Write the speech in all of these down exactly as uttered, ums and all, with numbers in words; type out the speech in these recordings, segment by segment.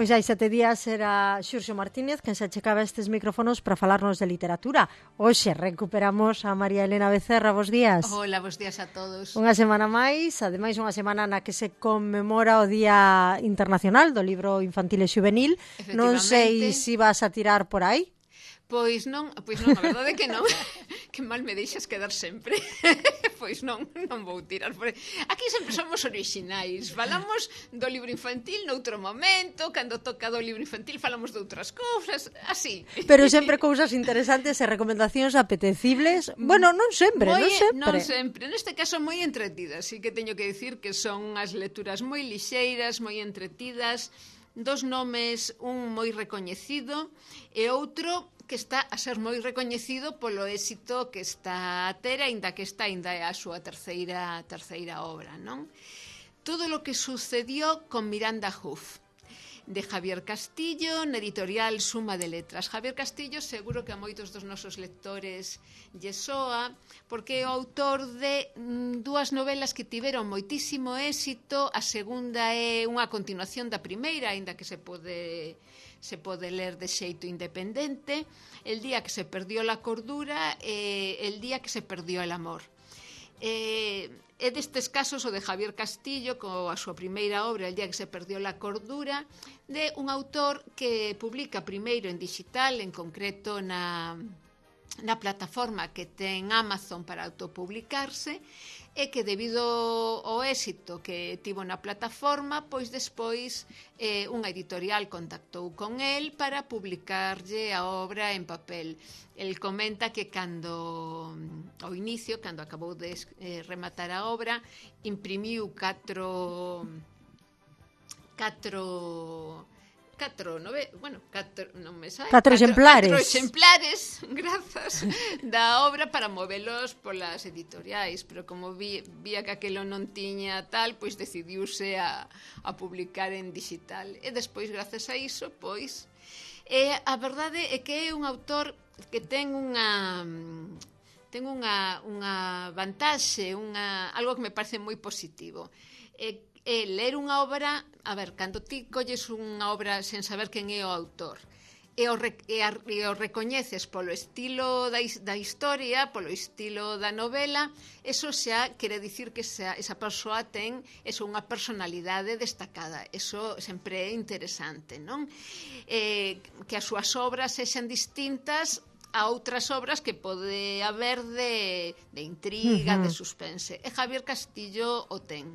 Pois hai sete días era Xurxo Martínez quen se achecaba estes micrófonos para falarnos de literatura. Hoxe recuperamos a María Elena Becerra. Bos días. Hola, bos días a todos. Unha semana máis, ademais unha semana na que se conmemora o Día Internacional do Libro Infantil e Xuvenil. Non sei se vas a tirar por aí. Pois non, pois non, a verdade é que non. Que mal me deixas quedar sempre. Pois non, non vou tirar por aí. Aquí sempre somos orixinais. Falamos do libro infantil noutro momento, cando toca do libro infantil falamos de outras cousas, así. Pero sempre cousas interesantes e recomendacións apetecibles. Bueno, non sempre, moi, non sempre. Non sempre, neste caso moi entretidas. Sí que teño que dicir que son unhas lecturas moi lixeiras, moi entretidas, dos nomes, un moi recoñecido e outro que está a ser moi recoñecido polo éxito que está a ter, aínda que está aínda é a súa terceira terceira obra, non? Todo lo que sucedió con Miranda Juff, de Javier Castillo, na editorial Suma de Letras. Javier Castillo seguro que a moitos dos nosos lectores lle soa, porque é o autor de mm, dúas novelas que tiveron moitísimo éxito. A segunda é unha continuación da primeira, aínda que se pode se pode ler de xeito independente, El día que se perdió la cordura e El día que se perdió el amor. Eh, é destes casos o de Javier Castillo, coa súa primeira obra, El día que se perdió la cordura, de un autor que publica primeiro en digital, en concreto na, na plataforma que ten Amazon para autopublicarse, e que debido ao éxito que tivo na plataforma, pois despois eh, unha editorial contactou con el para publicarlle a obra en papel. El comenta que cando ao inicio, cando acabou de eh, rematar a obra, imprimiu catro catro catro, nove, bueno, catro, non me sai. Catro exemplares. Catro exemplares, grazas, da obra para movelos polas editoriais, pero como vi, vía que aquelo non tiña tal, pois decidiuse a, a publicar en digital. E despois, grazas a iso, pois, e a verdade é que é un autor que ten unha ten unha, unha vantaxe, unha, algo que me parece moi positivo. É é ler unha obra, a ver, cando ti colles unha obra sen saber quen é o autor e o, re, e a, e o recoñeces polo estilo da, da historia, polo estilo da novela, eso xa quere dicir que esa, esa persoa ten eso, unha personalidade destacada. Eso sempre é interesante, non? Eh, que as súas obras sexan distintas a outras obras que pode haber de, de intriga, uh-huh. de suspense. E Javier Castillo o ten.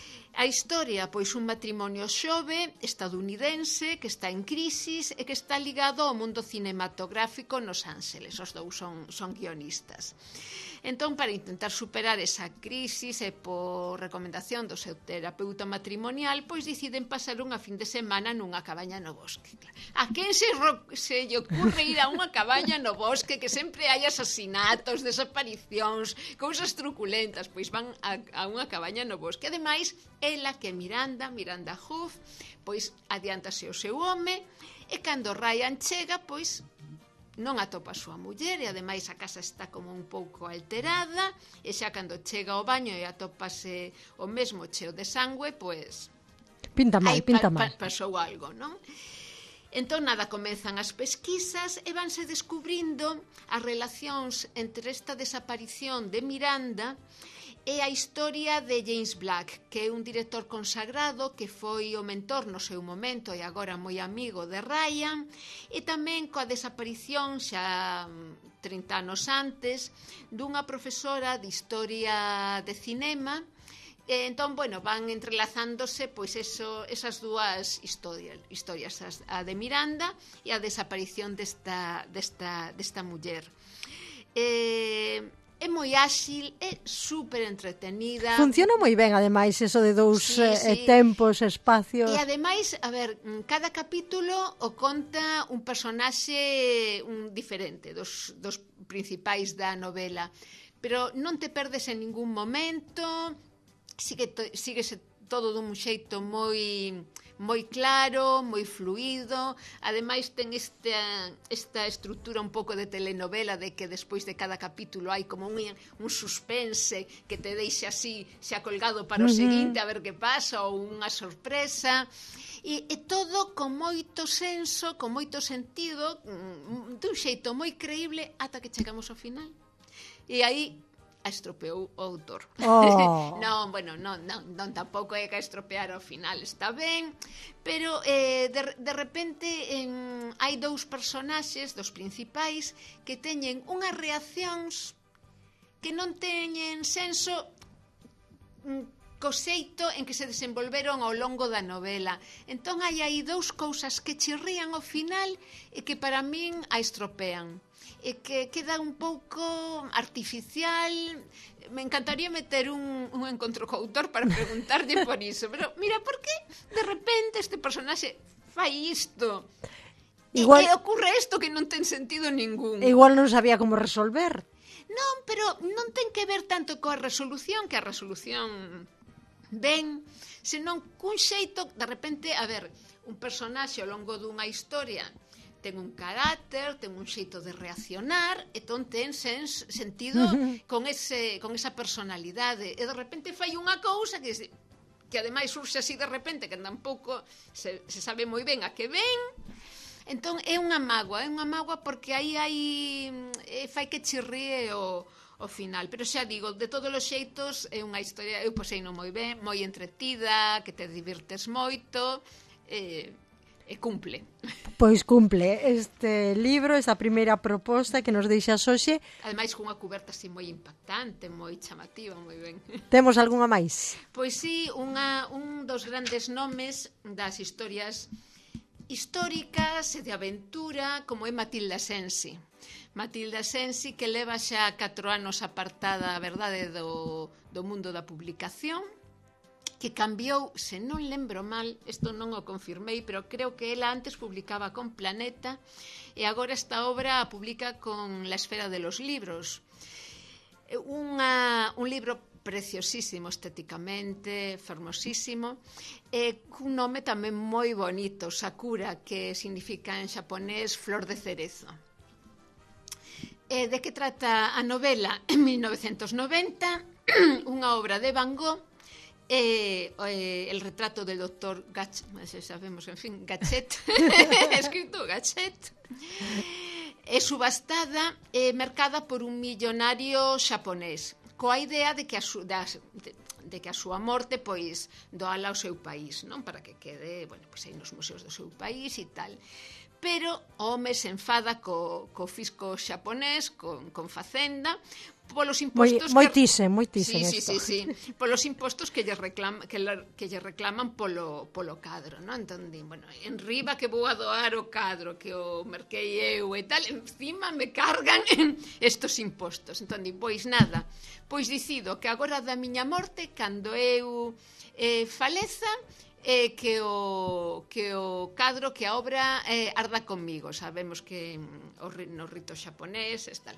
A historia, pois un matrimonio xove estadounidense que está en crisis e que está ligado ao mundo cinematográfico nos Ángeles. Os dous son, son guionistas. Entón, para intentar superar esa crisis e por recomendación do seu terapeuta matrimonial, pois deciden pasar unha fin de semana nunha cabaña no bosque. A quen se, ro- se lle ocurre ir a unha cabaña no bosque que sempre hai asasinatos, desaparicións, cousas truculentas? Pois van a, a unha cabaña no bosque. Ademais, ela que Miranda, Miranda Juff, pois adiántase o seu home e cando Ryan chega, pois non atopa a súa muller e ademais a casa está como un pouco alterada e xa cando chega ao baño e atópase o mesmo cheo de sangue, pois pinta mal, aí pinta pa, mal. pa, pasou algo, non? Entón nada, comezan as pesquisas e vanse descubrindo as relacións entre esta desaparición de Miranda e a historia de James Black, que é un director consagrado que foi o mentor no seu momento e agora moi amigo de Ryan, e tamén coa desaparición xa trinta anos antes dunha profesora de historia de cinema. E entón, bueno, van entrelazándose pois eso, esas dúas historias, historias a de Miranda e a desaparición desta, desta, desta muller. Eh... é moi áxil, é super entretenida. Funciona moi ben, ademais, eso de dous sí, eh, sí. tempos, espacios. E ademais, a ver, cada capítulo o conta un personaxe un diferente dos, dos principais da novela, pero non te perdes en ningún momento, sigue, sigue todo dun xeito moi moi claro, moi fluido, ademais ten esta, esta estrutura un pouco de telenovela de que despois de cada capítulo hai como un, un suspense que te deixa así xa colgado para o uh-huh. seguinte a ver que pasa ou unha sorpresa e, e todo con moito senso, con moito sentido, dun xeito moi creíble ata que chegamos ao final e aí a estropeou o autor. Oh. non, bueno, non, non, non tampouco é que a estropear ao final, está ben, pero eh, de, de repente en, hai dous personaxes, dos principais, que teñen unhas reaccións que non teñen senso co xeito en que se desenvolveron ao longo da novela. Entón hai aí dous cousas que chirrían ao final e que para min a estropean. E que queda un pouco artificial. Me encantaría meter un, un encontro co autor para preguntarlle por iso, pero mira, por que de repente este personaxe fai isto? Igual, e que ocorre isto que non ten sentido ningún. Igual non sabía como resolver. Non, pero non ten que ver tanto coa resolución, que a resolución ben, senón cun xeito, de repente, a ver, un personaxe ao longo dunha historia ten un carácter, ten un xeito de reaccionar, entón ten sens, sentido con, ese, con esa personalidade. E de repente fai unha cousa que, que ademais surxe así de repente, que tampouco se, se sabe moi ben a que ven. Entón é unha mágoa, é unha mágoa porque aí hai eh, fai que chirríe o, o final. Pero xa digo, de todos os xeitos é unha historia, eu posei non moi ben, moi entretida, que te divirtes moito, eh, e cumple. Pois cumple este libro, esa primeira proposta que nos deixas hoxe. Ademais, cunha cuberta así moi impactante, moi chamativa, moi ben. Temos algunha máis? Pois sí, unha, un dos grandes nomes das historias históricas e de aventura, como é Matilda Sensi. Matilda Sensi, que leva xa catro anos apartada, a verdade, do, do mundo da publicación, que cambiou, se non lembro mal, isto non o confirmei, pero creo que ela antes publicaba con Planeta e agora esta obra a publica con La Esfera de los Libros. Unha, un libro preciosísimo estéticamente, fermosísimo, e cun nome tamén moi bonito, Sakura, que significa en xaponés flor de cerezo. E de que trata a novela? En mil novecientos noventa, unha obra de Van Gogh, Eh, eh, el retrato del doctor Gachet, sabemos, en fin, Gachet, escrito Gachet, é subastada e eh, mercada por un millonario xaponés, coa idea de que a, su, de, de, de que a súa morte, pois, doala ao seu país, non? Para que quede, bueno, pois aí nos museos do seu país e tal. Pero o home se enfada co, co fisco xaponés, con, con Facenda, polos impostos moi, moitise, moitise sí, sí, sí, sí, polos impostos que lle reclaman que, la, que lle reclaman polo polo cadro, ¿no? Entón, bueno, en riba que vou a doar o cadro que o merquei eu e tal, encima me cargan estos impostos. Entón, pois nada, pois dicido que agora da miña morte, cando eu eh, faleza, eh, que o que o cadro, que a obra eh, arda comigo. Sabemos que o, no rito xaponés es tal.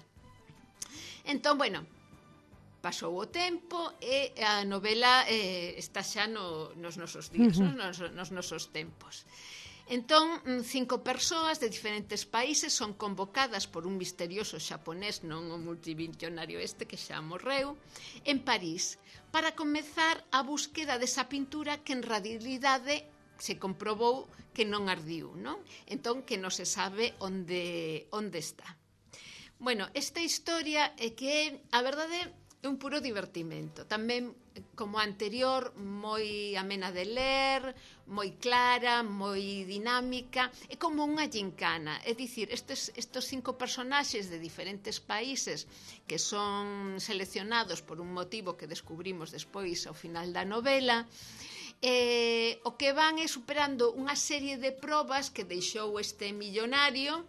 Entón, bueno, pasou o tempo e a novela eh, está xa no, nos nosos días, uh-huh. nos, nos nosos tempos. Entón, cinco persoas de diferentes países son convocadas por un misterioso xaponés, non o multimillonario este que xa morreu, en París, para comezar a búsqueda desa pintura que en realidade se comprobou que non ardiu, non? Entón, que non se sabe onde, onde está. Bueno, esta historia é que, a verdade, é un puro divertimento. Tamén, como a anterior, moi amena de ler, moi clara, moi dinámica. É como unha gincana. É dicir, estes, estes cinco personaxes de diferentes países que son seleccionados por un motivo que descubrimos despois ao final da novela, eh, o que van é superando unha serie de probas que deixou este millonario,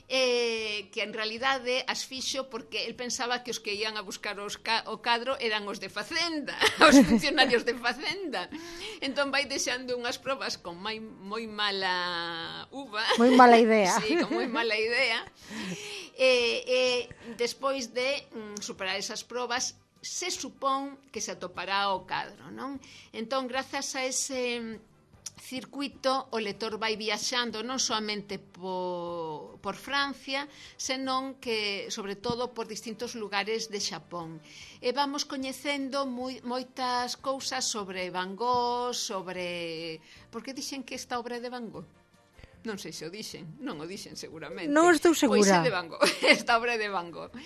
Eh, que en realidade as fixo porque el pensaba que os que ian a buscar os ca- o cadro eran os de Facenda, os funcionarios de Facenda. Entón vai deixando unhas probas con moi, moi mala uva. Moi mala idea. Sí, con moi mala idea. E eh, eh, despois de mm, superar esas probas, se supón que se atopará o cadro, non? Entón, grazas a ese circuito, o lector vai viaxando non soamente por, por Francia, senón que, sobre todo, por distintos lugares de Xapón. E vamos coñecendo moi, moitas cousas sobre Van Gogh, sobre... Por que dixen que esta obra é de Van Gogh? Non sei se o dixen, non o dixen seguramente. Non estou segura. Pois é de Van Gogh, esta obra é de Van Gogh.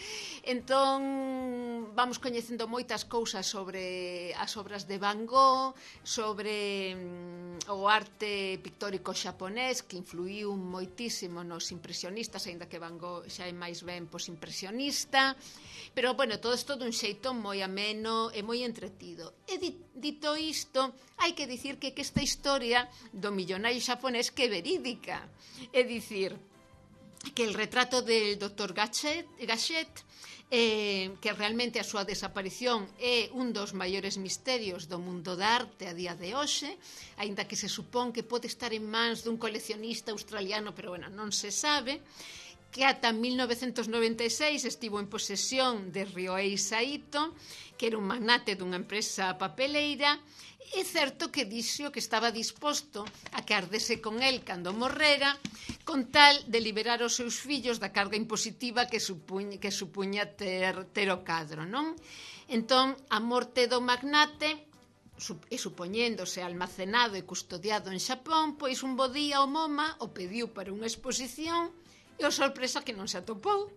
Entón, vamos coñecendo moitas cousas sobre as obras de Van Gogh, sobre mm, o arte pictórico xaponés, que influiu moitísimo nos impresionistas, aínda que Van Gogh xa é máis ben posimpresionista. Pero, bueno, todo isto dun xeito moi ameno e moi entretido. E dito isto, hai que dicir que, que esta historia do millonario xaponés que é verídica. É dicir, que el retrato del doctor Gachet, Gachet eh, que realmente a súa desaparición é un dos maiores misterios do mundo da arte a día de hoxe, aínda que se supón que pode estar en mans dun coleccionista australiano, pero, bueno, non se sabe, que ata mil novecentos noventa e seis estivo en posesión de Ryohei Saito, que era un magnate dunha empresa papeleira. É certo que dixo que estaba disposto a que ardese con el cando morrera, con tal de liberar os seus fillos da carga impositiva que supuña, que supuña ter, ter o cadro, non? Entón, a morte do magnate, e supoñéndose almacenado e custodiado en Xapón, pois un bo día o MoMA o pediu para unha exposición e o sorpresa que non se atopou.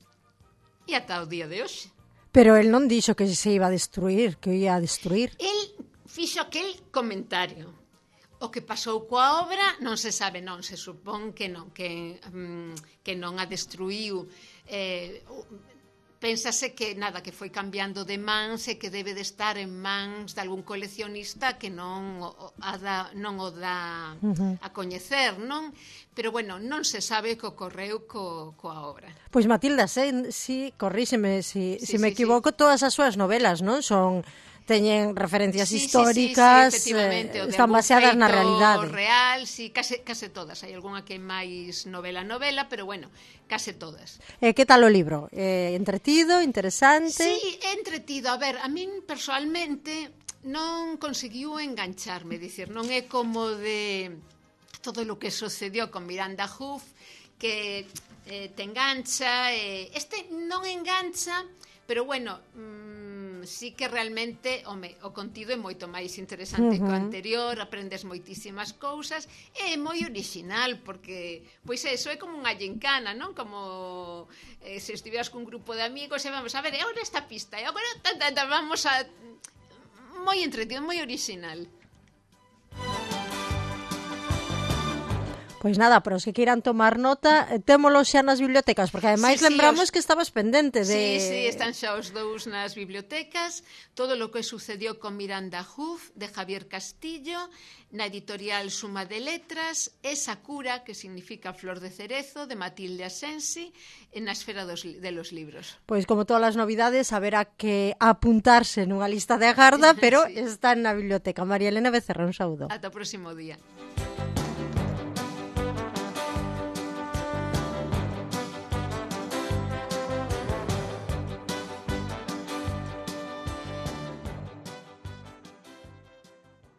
E ata o día de hoxe. Pero el non dixo que se iba a destruir, que o ia a destruir. El fixo aquel comentario. O que pasou coa obra non se sabe, non, se supón que non, que, um, que non a destruiu. Eh, Pénsase que nada, que foi cambiando de mans e que debe de estar en mans de algún coleccionista que non o, a da, non o dá uh-huh. a coñecer, non? Pero, bueno, non se sabe o que ocorreu co, coa obra. Pois, Matilda, se, si, corríxeme se si, sí, si me sí, equivoco, sí. Todas as súas novelas, non? Son... teñen referencias sí, históricas, sí, sí, sí, eh, están baseadas na realidade. Real, sí, case, case todas. Hai algunha que é máis novela-novela, pero bueno, case todas. E eh, que tal o libro? Eh, entretido, interesante? Sí, é entretido. A ver, a min personalmente non conseguiu engancharme, dicir, non é como de todo o que sucedió con Miranda Juff, que eh, te engancha. Eh, este non engancha, pero bueno... Mmm, sí que realmente, home, o contido é moito máis interesante uh-huh. que o anterior, aprendes moitísimas cousas, é moi original, porque, pois eso, é como unha gincana, non? Como eh, se estiveras cun grupo de amigos e vamos a ver, e agora esta pista, e agora ta, ta, ta, vamos a... moi entretido, moi original. Pois nada, para os que queiran tomar nota, témolo xa nas bibliotecas, porque ademais sí, lembramos sí, os... que estabas pendente de... Sí, sí, están xa os dous nas bibliotecas, todo o que sucedió con Miranda Juff, de Javier Castillo, na editorial Suma de Letras, e Sakura, que significa flor de cerezo, de Matilde Asensi, na esfera dos, de los libros. Pois como todas as novidades, haberá que apuntarse nunha lista de agarda, pero sí. Está na biblioteca. María Elena Becerra, un saúdo. Ata o próximo día.